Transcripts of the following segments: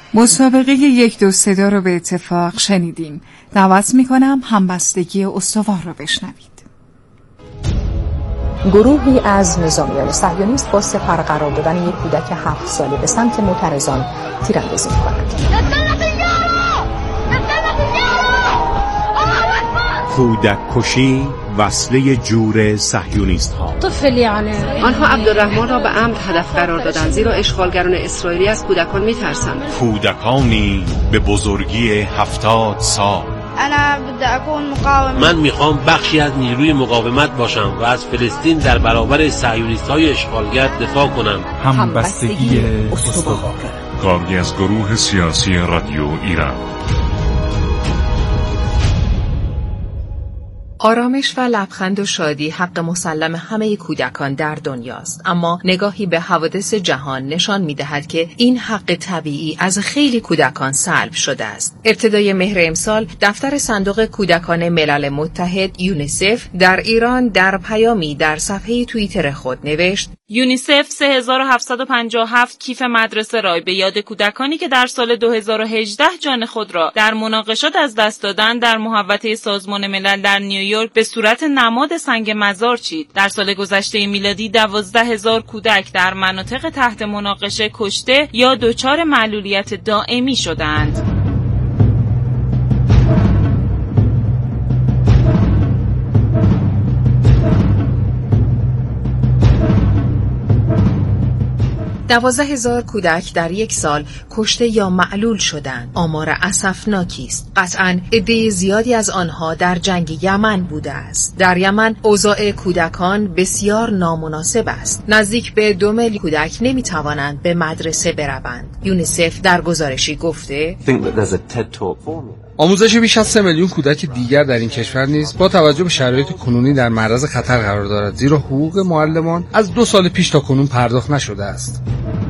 مسابقه 1 2 3 رو به اتفاق شنیدیم. دعوت میکنم همبستگی استوار رو بشنوید. گروهی از نظامیان صهیونیست با سپر قرار دادن یک کودک 7 ساله به سمت معترضان تیراندازی می‌کنند. کودک کشی وسیله جور صهیونیست ها. آنها عبدالرحمن را به عمد هدف قرار دادند زیرا اشغالگران اسرائیلی از کودکان می‌ترسند. کودکانی به بزرگی 70 سال. من میخوام بخشی از نیروی مقاومت باشم و از فلسطین در برابر صهیونیست‌های اشغالگر دفاع کنم. همبستگی استوار. کاری از گروه سیاسی رادیو ایران. آرامش و لبخند و شادی حق مسلم همه کودکان در دنیاست، اما نگاهی به حوادث جهان نشان می‌دهد که این حق طبیعی از خیلی کودکان سلب شده است. ابتدای مهر امسال دفتر صندوق کودکان ملل متحد یونیسف در ایران در پیامی در صفحه توییتر خود نوشت: یونیسف 3757 کیف مدرسه را به یاد کودکانی که در سال 2018 جان خود را در مناقشات از دست دادن در محوطه سازمان ملل در نیویورک به صورت نماد سنگ مزار چید. در سال گذشته میلادی 12000 کودک در مناطق تحت مناقشه کشته یا دچار معلولیت دائمی شدند. 12000 کودک در یک سال کشته یا معلول شدند. آمار اسفناکی است. قطعاً عده زیادی از آنها در جنگ یمن بوده است. در یمن اوضاع کودکان بسیار نامناسب است. نزدیک به 2 میلیون کودک نمیتوانند به مدرسه بروند. یونیسف در گزارشی گفته: آموزش بیش از 3 میلیون کودک دیگر در این کشور نیز با توجه به شرایط کنونی در معرض خطر قرار دارد، زیرا حقوق معلمان از 2 سال پیش تا کنون پرداخت نشده است.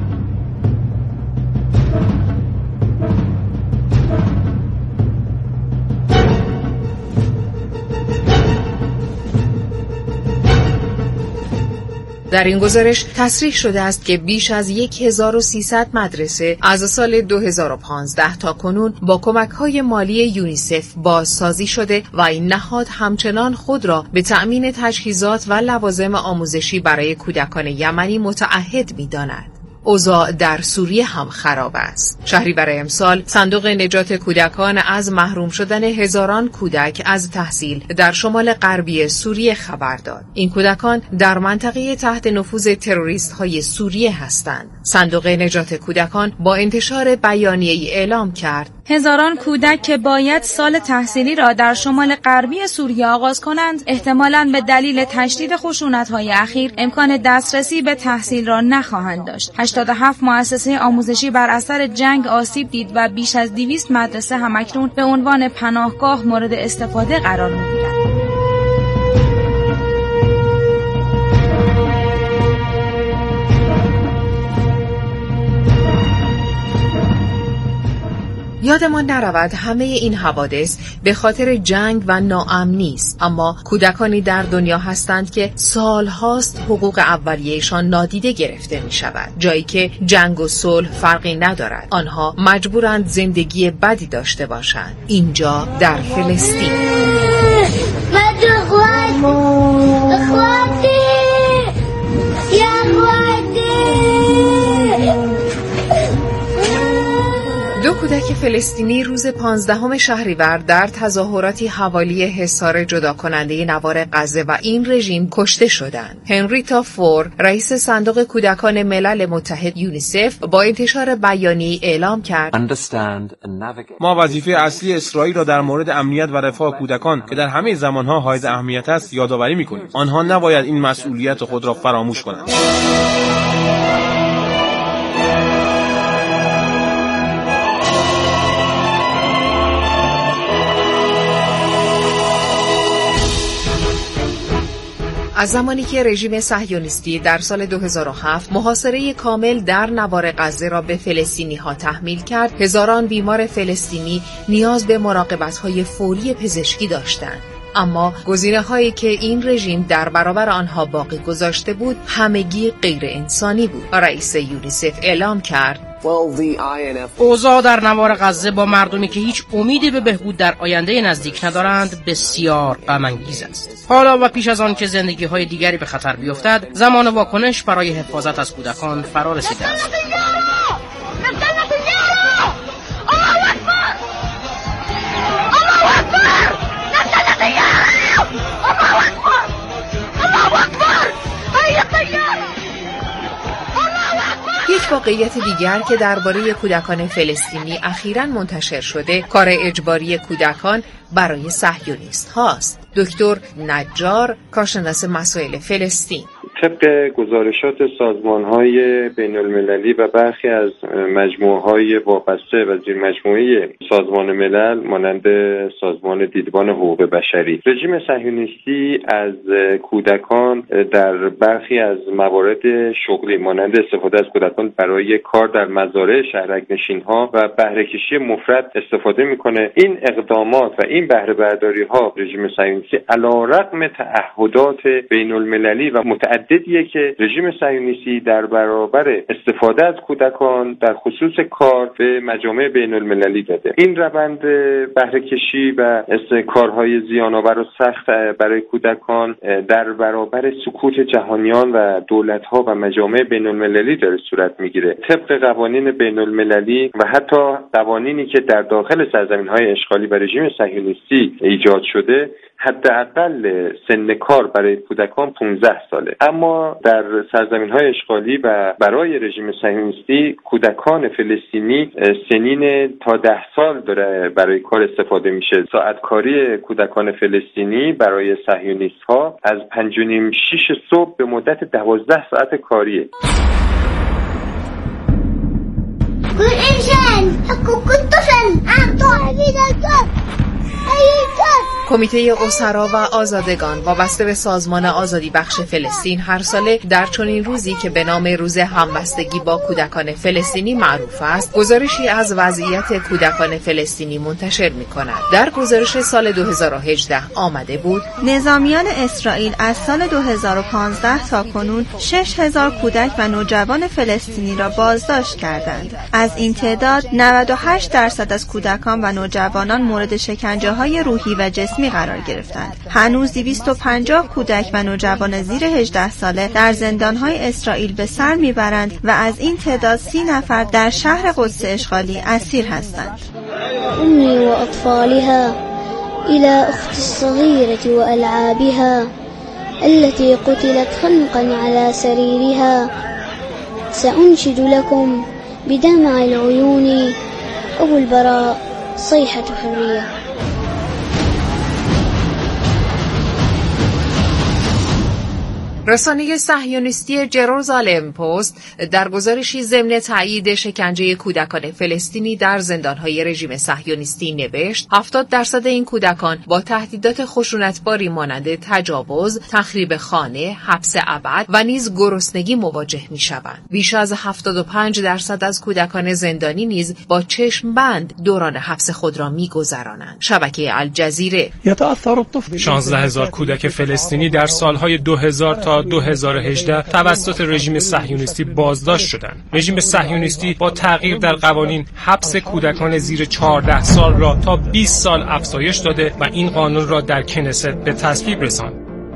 در این گزارش تصریح شده است که بیش از 1300 مدرسه از سال 2015 تا کنون با کمک‌های مالی یونیسف بازسازی شده و این نهاد همچنان خود را به تأمین تجهیزات و لوازم آموزشی برای کودکان یمنی متعهد می‌داند. اوضاع در سوریه هم خراب است. شهریور امسال صندوق نجات کودکان از محروم شدن هزاران کودک از تحصیل در شمال غربی سوریه خبر داد. این کودکان در منطقه تحت نفوذ تروریست‌های سوریه هستند. صندوق نجات کودکان با انتشار بیانیه‌ای اعلام کرد: هزاران کودک که باید سال تحصیلی را در شمال غربی سوریه آغاز کنند، احتمالاً به دلیل تشدید خشونت‌های اخیر امکان دسترسی به تحصیل را نخواهند داشت. 87 مؤسسه آموزشی بر اثر جنگ آسیب دید و بیش از 200 مدرسه همکنون به عنوان پناهگاه مورد استفاده قرار می‌گیرند. یادمان نرود همه این حوادث به خاطر جنگ و ناامنی است، اما کودکانی در دنیا هستند که سالهاست حقوق اولیه‌شان نادیده گرفته می شود، جایی که جنگ و صلح فرقی ندارد. آنها مجبورند زندگی بدی داشته باشند. اینجا در فلسطین. دو کودک فلسطینی روز 15 شهریور در تظاهراتی حوالی حصار جدا کننده نوار غزه و این رژیم کشته شدند. هنریتا فور، رئیس صندوق کودکان ملل متحد یونیسف، با انتشار بیانیه‌ای اعلام کرد: ما وظیفه اصلی اسرائیل را در مورد امنیت و رفاه کودکان که در همه زمانها حائز اهمیت است یادآوری می‌کنیم. آنها نباید این مسئولیت خود را فراموش کنند. از زمانی که رژیم صهیونیستی در سال 2007 محاصره کامل در نوار غزه را به فلسطینی‌ها تحمیل کرد، هزاران بیمار فلسطینی نیاز به مراقبت‌های فوری پزشکی داشتند. اما گزینه‌هایی که این رژیم در برابر آنها باقی گذاشته بود همگی غیر انسانی بود. رئیس یونیسف اعلام کرد: اوضاع در نوار غزه با مردمی که هیچ امیدی به بهبود در آینده نزدیک ندارند بسیار غم انگیز است. حالا و پیش از آن که زندگی‌های دیگری به خطر بیفتد، زمان واکنش برای حفاظت از کودکان فرا رسیده است. یک واقعیت دیگر که درباره کودکان فلسطینی اخیراً منتشر شده، کار اجباری کودکان برای صهیونیست هاست. دکتر نجار، کارشناس مسائل فلسطین: طبق گزارشات سازمان‌های بین‌المللی و برخی از مجموعه‌های وابسته و زیرمجموعه سازمان ملل مانند سازمان دیدبان حقوق بشری، رژیم صهیونیستی از کودکان در برخی از موارد شغلی مانند استفاده از کودکان برای کار در مزارع شهرک‌نشین‌ها و بهره‌کشی مفرط استفاده می‌کنه. این اقدامات و این بهره‌برداری‌ها رژیم صهیونیستی علی‌رغم تعهدات بین‌المللی و متعددیه که رژیم صهیونیستی در برابر استفاده از کودکان در خصوص کار به مجامع بین‌المللی داده. این روند بهره‌کشی و کارهای زیان‌آور و سخت برای کودکان در برابر سکوت جهانیان و دولت‌ها و مجامع بین‌المللی داره صورت میگیره. طبق قوانین بین‌المللی و حتی قوانینی که در داخل سرزمین‌های اشغالی و رژیم صهیونیستی ایجاد شده، حداقل سن کار برای کودکان 15 ساله. اما در سرزمین‌های اشغالی و برای رژیم صهیونیستی کودکان فلسطینی سنین تا 10 سال داره برای کار استفاده میشه. ساعت کاری کودکان فلسطینی برای صهیونیست‌ها از 5:30-6 صبح به مدت 12 ساعت کاریه. کمیته اسرا و آزادگان وابسته به سازمان آزادی بخش فلسطین هر ساله در چنین روزی که به نام روز همبستگی با کودکان فلسطینی معروف است، گزارشی از وضعیت کودکان فلسطینی منتشر می‌کند. در گزارش سال 2018 آمده بود: نظامیان اسرائیل از سال 2015 تا کنون 6000 کودک و نوجوان فلسطینی را بازداشت کردند. از این تعداد 98% از کودکان و نوجوانان مورد شکنجه‌های روحی و جسمی قرار گرفتند. هنوز 250 کودک و نوجوان زیر 18 ساله در زندان‌های اسرائیل به سر میبرند و از این تعداد 30 نفر در شهر قدس اشغالی اسیر هستند. أمي وأطفالها إلى أختي الصغيرة وألعابها التي قتلت خنقا على سريرها سأنشد لكم بدمع العيون أبو البراء صيحة حرية. رسانه صهیونیستی جروزالم پست در گزارشی ضمن تایید شکنجه کودکان فلسطینی در زندان‌های رژیم صهیونیستی نوشت 70% این کودکان با تهدیدات خشونتباری مانند تجاوز، تخریب خانه، حبس ابد و نیز گرسنگی مواجه می‌شوند. بیش از 75% از کودکان زندانی نیز با چشم بند دوران حبس خود را می‌گذرانند. شبکه الجزیره: 16000 کودک فلسطینی در سال‌های 2000 تا 2018 توسط رژیم صهیونیستی بازداشت شدند. رژیم صهیونیستی با تغییر در قوانین حبس کودکان زیر 14 سال را تا 20 سال افزایش داده و این قانون را در کنست به تصویب رساند.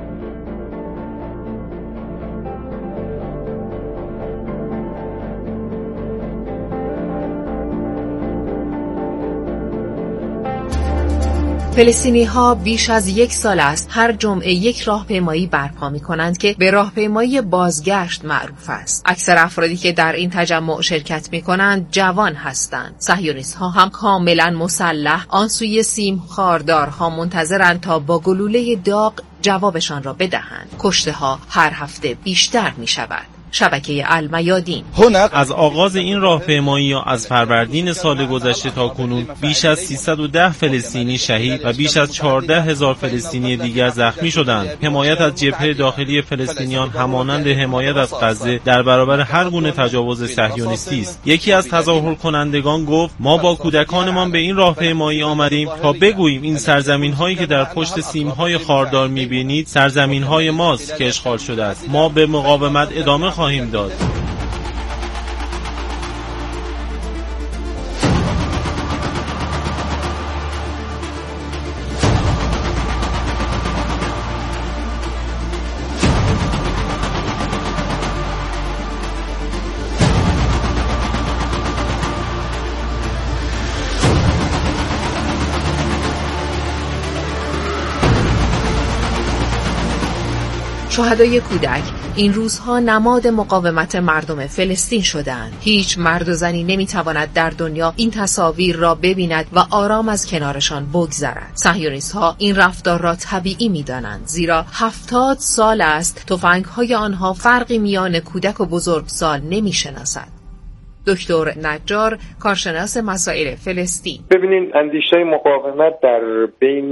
فلسطینی‌ها بیش از 1 سال است هر جمعه یک راهپیمایی برپا می‌کنند که به راهپیمایی بازگشت معروف است. اکثر افرادی که در این تجمع شرکت می‌کنند جوان هستند. صهیونیست‌ها هم کاملاً مسلح آن سوی سیم خاردارها منتظرند تا با گلوله داغ جوابشان را بدهند. کشته‌ها هر هفته بیشتر می‌شود. شبکه المیادین: از آغاز این راهپیمایی از فروردین سال گذشته تا کنون بیش از 310 فلسطینی شهید و بیش از 14000 فلسطینی دیگر زخمی شدند. حمایت از جبهه داخلی فلسطینیان همانند حمایت از غزه در برابر هر گونه تجاوز صهیونیستی است. یکی از تظاهر کنندگان گفت: ما با کودکانمان به این راهپیمایی آمدیم تا بگوییم این سرزمین‌هایی که در پشت سیم‌های خاردار می‌بینید سرزمین‌های ماست که اشغال شده است. ما به مقاومت ادامه خواهیم داد. شهدای کودک این روزها نماد مقاومت مردم فلسطین شدند. هیچ مرد و زنی نمیتواند در دنیا این تصاویر را ببیند و آرام از کنارشان بگذرد. صهیونیست‌ها این رفتار را طبیعی می‌دانند، زیرا 70 سال است تفنگ‌های آنها فرقی میان کودک و بزرگسال نمی‌شناسد. دکتر نجار، کارشناس مسائل فلسطین: ببینید، اندیشه مقاومت در بین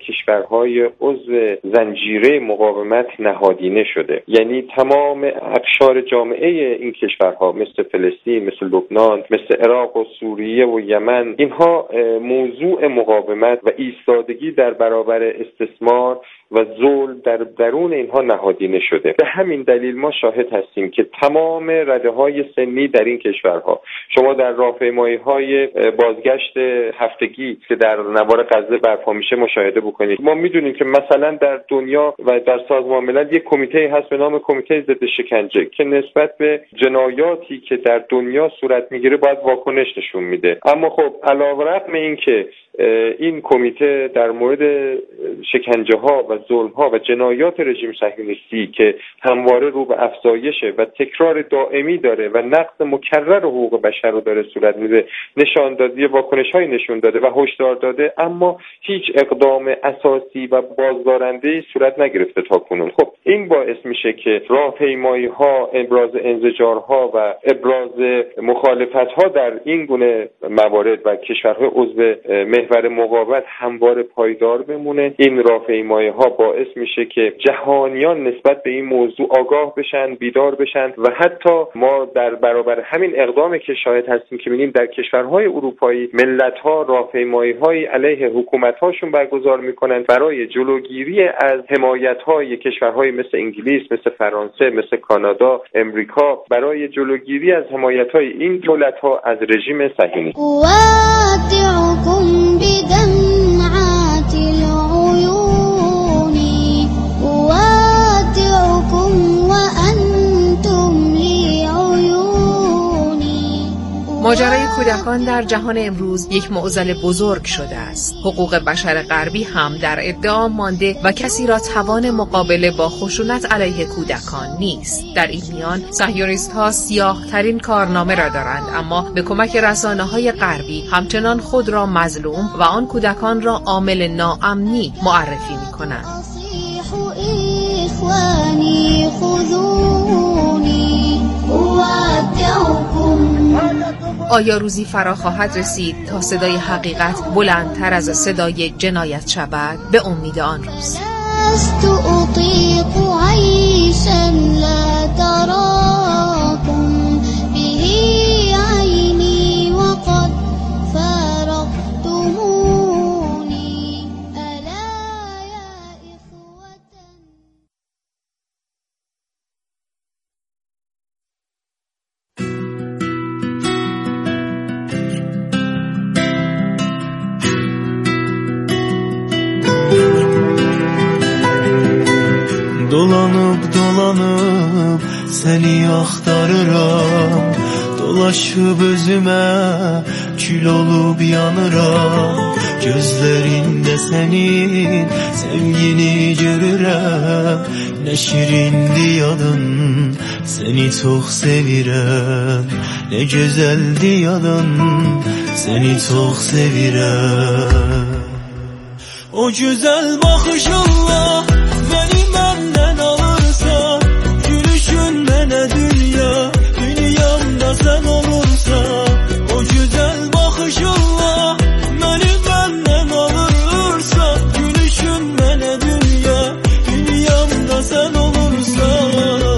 کشورهای عضو زنجیره مقاومت نهادینه شده. یعنی تمام اقشار جامعه این کشورها مثل فلسطین، مثل لبنان، مثل عراق و سوریه و یمن، اینها موضوع مقاومت و ایستادگی در برابر استثمار و ظلم در درون اینها نهادینه شده. به همین دلیل ما شاهد هستیم که تمام رده‌های سنی در این کشورها، شما در راهپیمایی‌های بازگشت هفتگی که در نوار غزه برپا میشه مشاهده بکنید. ما میدونیم که مثلا در دنیا و در سازمان ملل یک کمیته هست به نام کمیته ضد شکنجه که نسبت به جنایاتی که در دنیا صورت میگیره باید واکنش نشون میده. اما خب علیرغم اینکه این کمیته در مورد شکنجه ها و ظلم ها و جنایات رژیم صهیونیستی که همواره رو به افزایشه و تکرار دائمی داره و نقض مکرر حقوق بشر رو داره صورت میده، نشان داده، واکنش های نشون داده و هشدار داده، اما هیچ اقدام اساسی و بازدارنده صورت نگرفته تا کنون. خب این باعث میشه که راهپیمایی ها، ابراز انزجارها و ابراز مخالفت ها در این گونه موارد و کشورهای عضو محور مقاومت همواره پایدار بمونه. این راهپیمایی ها باعث میشه که جهانیان نسبت به این موضوع آگاه بشن، بیدار بشن و حتی ما در برابر همین اقدامی که شاهد هستیم که می‌بینیم در کشورهای اروپایی ملت‌ها راهپیمایی‌های علیه حکومت‌هاشون برگزار می‌کنند برای جلوگیری از حمایت‌های کشورهای مثل انگلیس، مثل فرانسه، مثل کانادا، امریکا، برای جلوگیری از حمایت‌های این دولت‌ها از رژیم صهیونیست. بدمعات العيون أودعكم وأنتم لي عيوني. ماجرای کودکان در جهان امروز یک معضل بزرگ شده است. حقوق بشر غربی هم در ادعا مانده و کسی را توان مقابله با خشونت علیه کودکان نیست. در این میان صهیونیست‌ها سیاه‌ترین کارنامه را دارند، اما به کمک رسانه‌های غربی همچنان خود را مظلوم و آن کودکان را عامل ناامنی معرفی می‌کنند. آیا روزی فرا خواهد رسید تا صدای حقیقت بلندتر از صدای جنایت شود؟ به امید آن روز. Dolanıp seni axtarıram, dolaşıb özümə kül olub yanıram. Gözlərində sənin sevgini görürəm, nə şirindir yadın, səni çox sevirəm. Nə gözəldir yadın, səni çox sevirəm. O gözəl baxışınla məni məndən alırsan, gülüşün mənə dünya, dünyamda sən olursan. O gözəl baxışınla məni məndən alırsan, gülüşün mənə dünya, dünyamda sən olursan.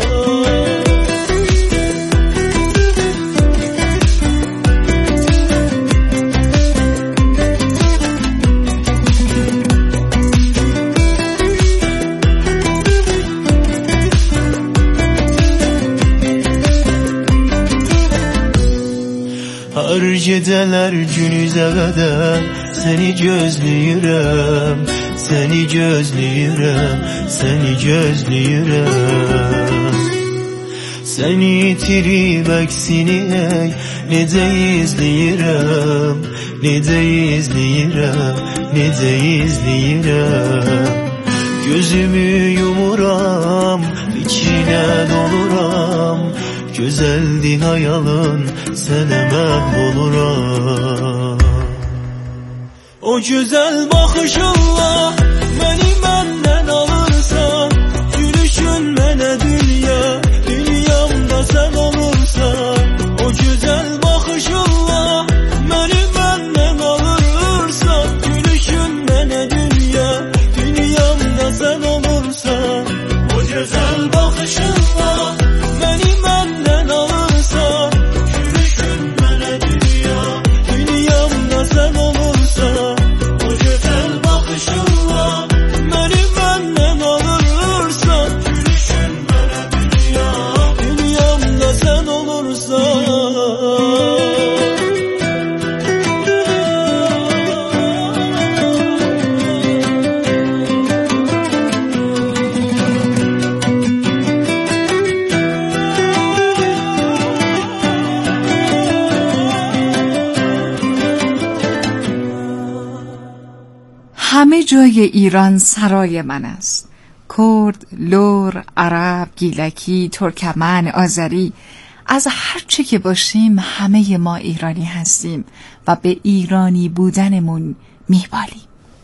Hər gecələr gün üzə qədər səni gözləyirəm, səni gözləyirəm, səni gözləyirəm. Səni itirib əksini ey, necə izləyirəm, necə izləyirəm, necə izləyirəm. Gözümü yumuram, içine doluram. Güzeldi hayalın, sənə məhv oluram. O güzel baxışınla məni məndən alırsan, gülüşün mənə dünya, dünyamda sən olursan. O güzel baxışınla məni məndən alırsan, gülüşün mənə dünya, dünyamda sən olursan. O güzel baxışınla məni məndən alırsan, gülüşün mənə dünya, dünyamda sən olursan. O güzel baxışınla məni məndən alırsan, gülüşün mənə dünya, dünyamda sən olursan. همه جای ایران سرای من است. کرد، لور، عرب، گیلکی، ترکمن، آذری، از هر چه که باشیم همه ما ایرانی هستیم و به ایرانی بودنمون میبالیم.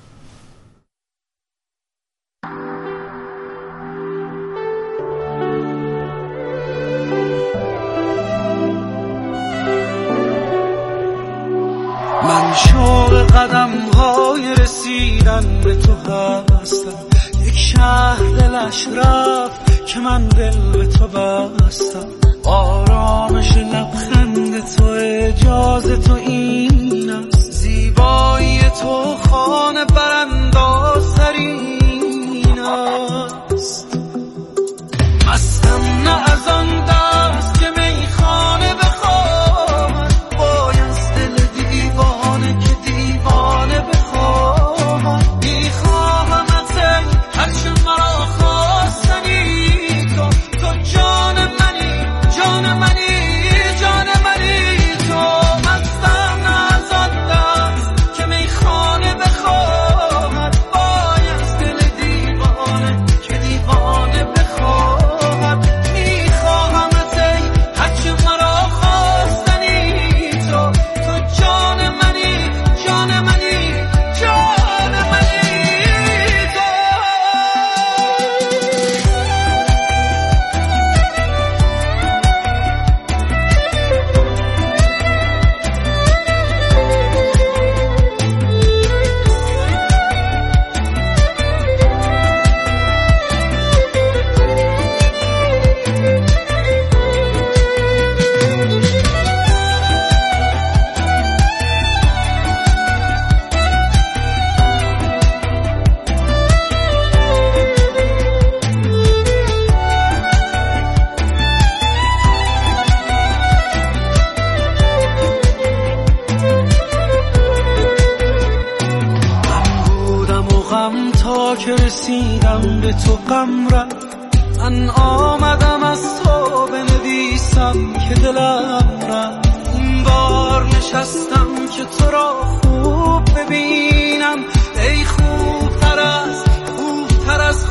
من شوق قدم های رسیدن به تو هستم، یک شهر دلش رفت که من دل به تو بستم. آرامش لبخند تو، اجازه تو این است، زیبایی تو خانه براندازترین است. مستم نه از آن دست که میخانه بخواهد، بایست دل دیوانه که دیوانه بخواهد. میخواهم از هرچه مرا خواستنی تو، تو جان منی، جان منی، جان منی تو. مستم نه از آن دست که میخانه بخواهد، بایست دل دیوانه که دیوانه بخواهد. میخواهم از هرچه مرا خواستنی تو، تو جان منی، جان منی، جان منی تو. تا که رسیدم به تو غم رفت، من آمدم از تو بنویسم که دلم رفت. این بار نشستم که تو را خوب ببینم، ای خوبتر از خوبتر از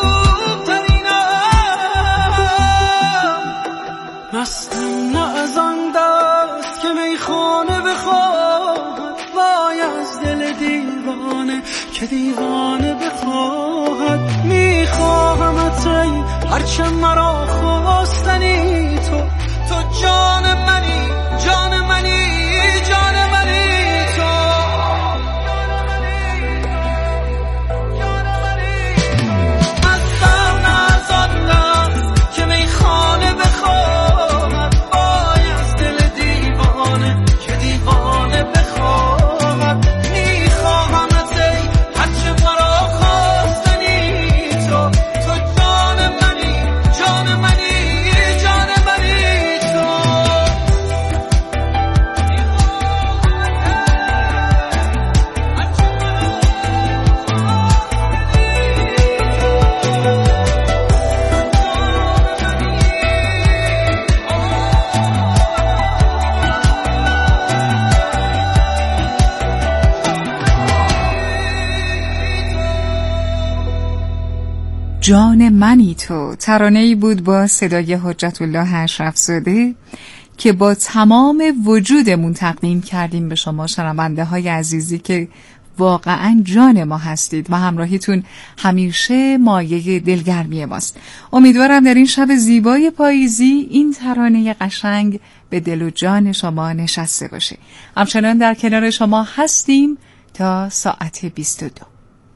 خوبترینم. مستم نه از آن دست که میخانه بخواهد، وای از دل دیوانه که دیوانه بخواهد. میخواهمت ای هرچه مرا خواستنی تو، تو جان منی، جان منی، جان منی تو. مستم از آن دست که میخانه بخواهد، وای از دل دیوانه که دیوانه بخواهد. میخواهمت ای هرچه مرا خواستنی تو، تو جان منی، جان منی، جان منی تو. جان منی تو ترانه‌ای بود با صدای حجت الله اشرف‌زاده که با تمام وجودمون تقدیم کردیم به شما شنونده های عزیزی که واقعا جان ما هستید و همراهیتون همیشه مایه دلگرمی ماست. امیدوارم در این شب زیبای پاییزی این ترانه قشنگ به دل و جان شما نشسته باشه. همچنان در کنار شما هستیم تا ساعت 22.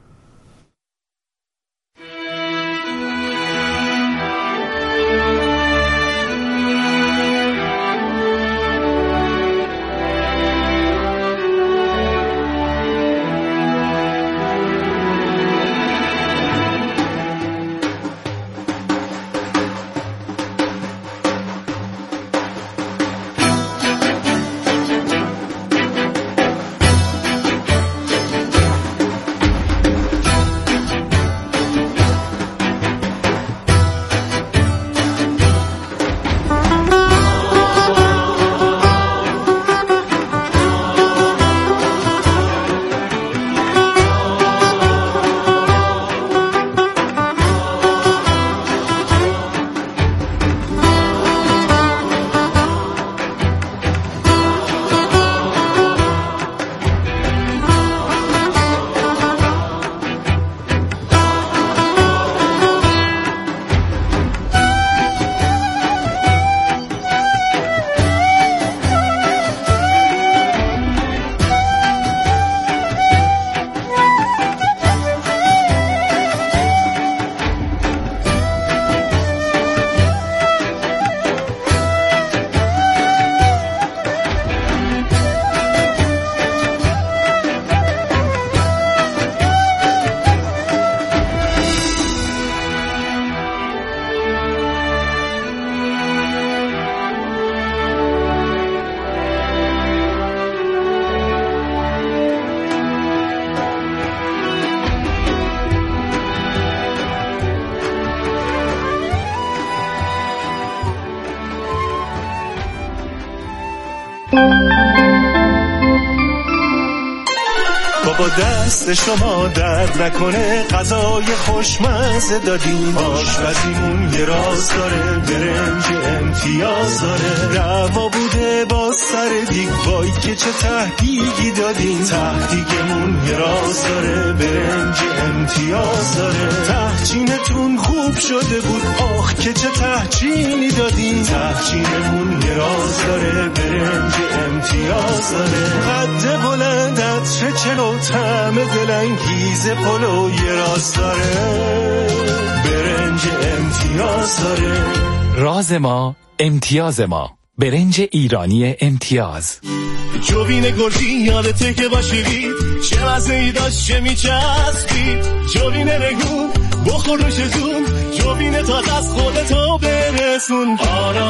بابا دست شما درد نکنه، غذای خوشمزه دادیم، آشپزیمون یه راز داره، برنج امتیاز داره، روا بوده با سر دیگ، وای که چه تهدیگی دادیم، تهدیگمون یه راز داره، برنج امتیاز داره، تهچینتون خوب شده بود، آخ که چه تهچینی دادیم، تهچینمون یه راز داره، برنج امتیاز داره، قد بلندت چه چلو طعم دلانگیز پلو یه راز داره، برنج امتیاز داره. راز ما امتیاز ما، برنج ایرانی امتیاز. جوین گرجی یادته که باشیدی، چه مزه‌ای داشت چه میچسبید، جوین ریحون بخور روش زون، جوین تازه از خودتو برسون،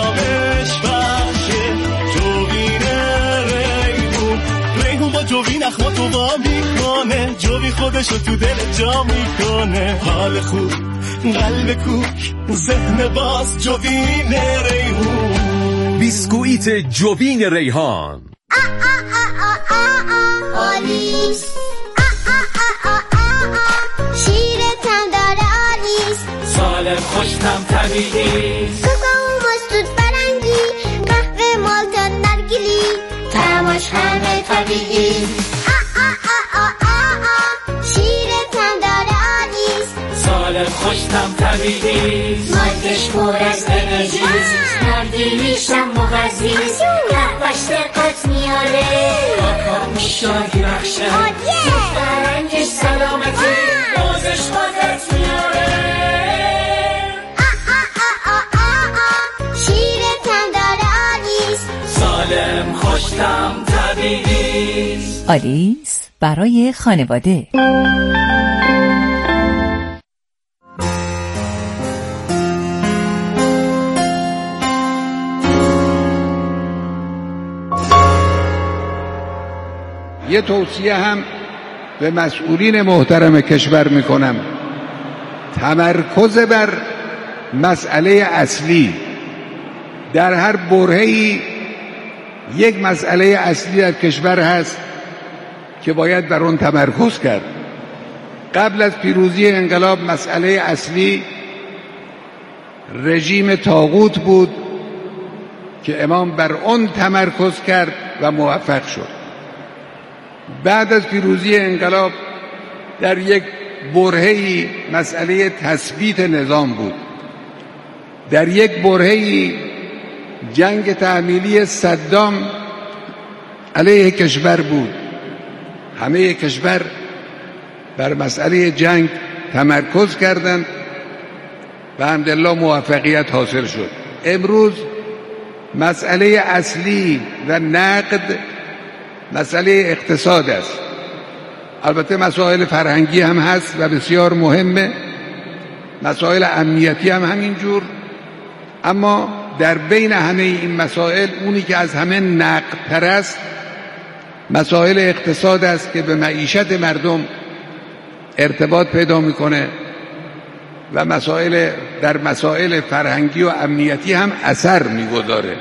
آرامش بخشه جوین ریحون، ریحون با جوین اخماتو با میکنه، جوین خودشو تو دل جا میکنه، حال خوب قلب کوک ذهن باز جوین ریحون. بیسکویت جوین ریحان آلیس، شیرتم داره آلیس، سالم خوشتم طبیعیست، کوکو مستود برنگی، قهوه مالتا نرگیلی، طعمش همه طبیعیست، شیرتم داره آلیس، سالم خوشتم طبیعیست، مادش پر از انرژیست، نرگیلیشم مغذیست، قهوهش دقت میاره، کاکا شادی بخشه، فرنگش سلامتی، روزش قدرت میاره، شیرتم داره آلیس، سالم خوشتم طبیعیست. آلیس برای خانواده. یه توصیه هم به مسئولین محترم کشور میکنم، تمرکز بر مسئله اصلی. در هر برهه‌ای یک مسئله اصلی در کشور هست که باید بر اون تمرکز کرد. قبل از پیروزی انقلاب مسئله اصلی رژیم طاغوت بود که امام بر آن تمرکز کرد و موفق شد. بعد از پیروزی انقلاب در یک برهه‌ای مسئله تثبیت نظام بود، در یک برهه‌ای جنگ تحمیلی صدام علیه کشور بود. همه کشور بر مسئله جنگ تمرکز کردند و الحمدلله موفقیت حاصل شد. امروز مسئله اصلی و نقد مسئله اقتصاد است. البته مسائل فرهنگی هم هست و بسیار مهمه، مسائل امنیتی هم همینجور، اما در بین همه این مسائل اونی که از همه نقدتر است مسائل اقتصاد است که به معیشت مردم ارتباط پیدا میکنه و در مسائل فرهنگی و امنیتی هم اثر میگذاره.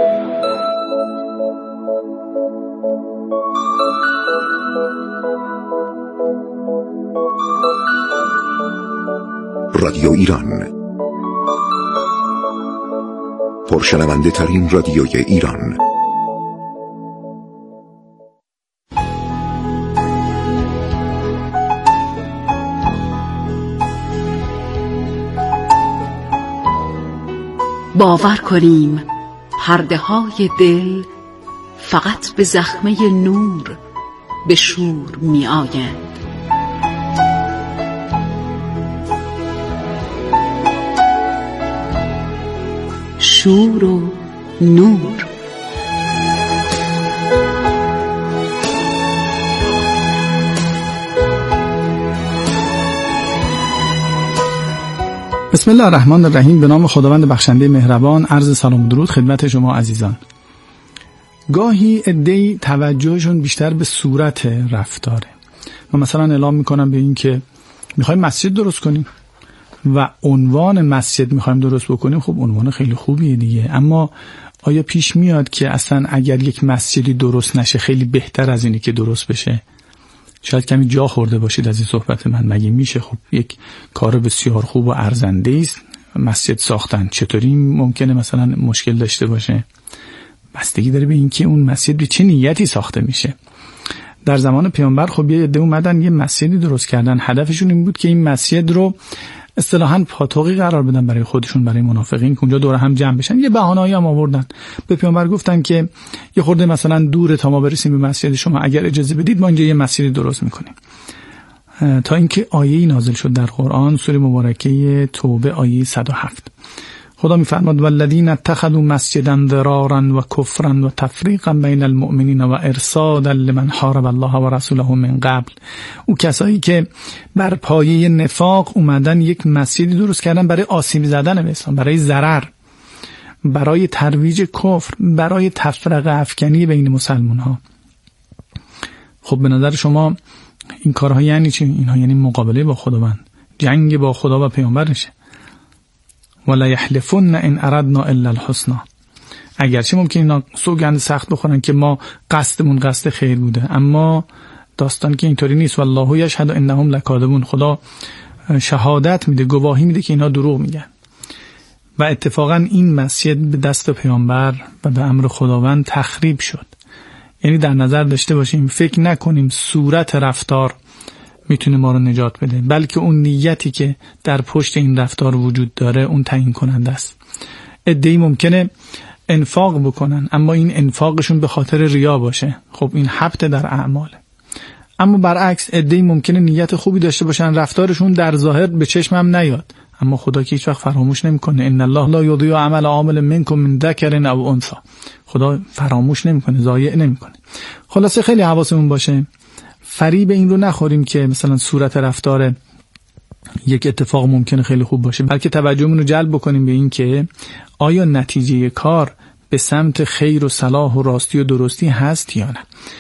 رادیو ایران، پرشنونده ترین رادیوی ایران. باور کنیم پرده های دل فقط به زخمه نور به شور می آیند. شور و نور. بسم الله الرحمن الرحیم. به نام خداوند بخشنده مهربان. عرض سلام و درود خدمت شما عزیزان. گاهی عده‌ای توجهشون بیشتر به صورت رفتاره. ما مثلا اعلام میکنم به این که میخوایم مسجد درست کنیم و عنوان مسجد میخوایم درست بکنیم. خب عنوان خیلی خوبیه دیگه، اما آیا پیش میاد که اصلا اگر یک مسجدی درست نشه خیلی بهتر از اینی که درست بشه؟ شاید کمی جا خورده باشید از این صحبت من. مگه میشه؟ خب یک کار بسیار خوب و ارزنده است مسجد ساختن. چطوری ممکنه مثلا مشکل داشته باشه؟ بستگی داره به اینکه اون مسجد به چه نیتی ساخته میشه. در زمان پیامبر خب یه عده اومدن یه مسجدی درست کردن، هدفشون این بود که این مسجد رو اصطلاحاً پاتوقی قرار بدن برای خودشون، برای منافقین که اونجا دور هم جمع بشن. یه بهانه‌ای هم آوردن، به پیامبر گفتن که یه خورده مثلا دوره تا ما برسیم به مسجد شما، اگر اجازه بدید ما اینجا یه مسجدی درست میکنیم. تا اینکه آیه‌ای نازل شد در قرآن، سوره مبارکه توبه آیه 107. خدا میفرماد والذین اتخذوا مسجدا ضرارا و کفرا و تفریقا بین المؤمنین و ارصادا لمن حارب الله و رسوله من قبل. او کسایی که بر پایه نفاق اومدن یک مسجدی درست کردن برای آسیب زدن به اسلام، برای ضرر، برای ترویج کفر، برای تفرقه افکنی بین مسلمان ها. خب به نظر شما این کارها یعنی چی؟ اینها یعنی مقابله با خداوند، جنگ با خدا و پیامبرشه. ولا یحلفن ان اردنا الا الحسنى. اگرچه ممکن اینا سوگند سخت بخورن که ما قصدمون قصد خیر بوده، اما داستان که اینطوری نیست. والله یشهد انهم لکاذبون. خدا شهادت میده، گواهی میده که اینا دروغ میگن. و اتفاقا این مسجد به دست پیامبر و به امر خداوند تخریب شد. یعنی در نظر داشته باشیم، فکر نکنیم صورت رفتار میتونه ما رو نجات بده، بلکه اون نیتی که در پشت این رفتار وجود داره اون تعیین کننده است. عده‌ای ممکنه انفاق بکنن اما این انفاقشون به خاطر ریا باشه، خب این حبط در اعماله. اما برعکس عده‌ای ممکنه نیت خوبی داشته باشن، رفتارشون در ظاهر به چشم هم نیاد، اما خدا که هیچ وقت فراموش نمیکنه. ان الله لا یضیع عمل عامل منکم من ذکر او انثی. خدا فراموش نمیکنه، ضایع نمیکنه. خلاصه خیلی حواسمون باشه فریب این رو نخوریم که مثلا صورت رفتار یک اتفاق ممکنه خیلی خوب باشه، بلکه توجهمون رو جلب بکنیم به این که آیا نتیجه کار به سمت خیر و صلاح و راستی و درستی هست یا نه.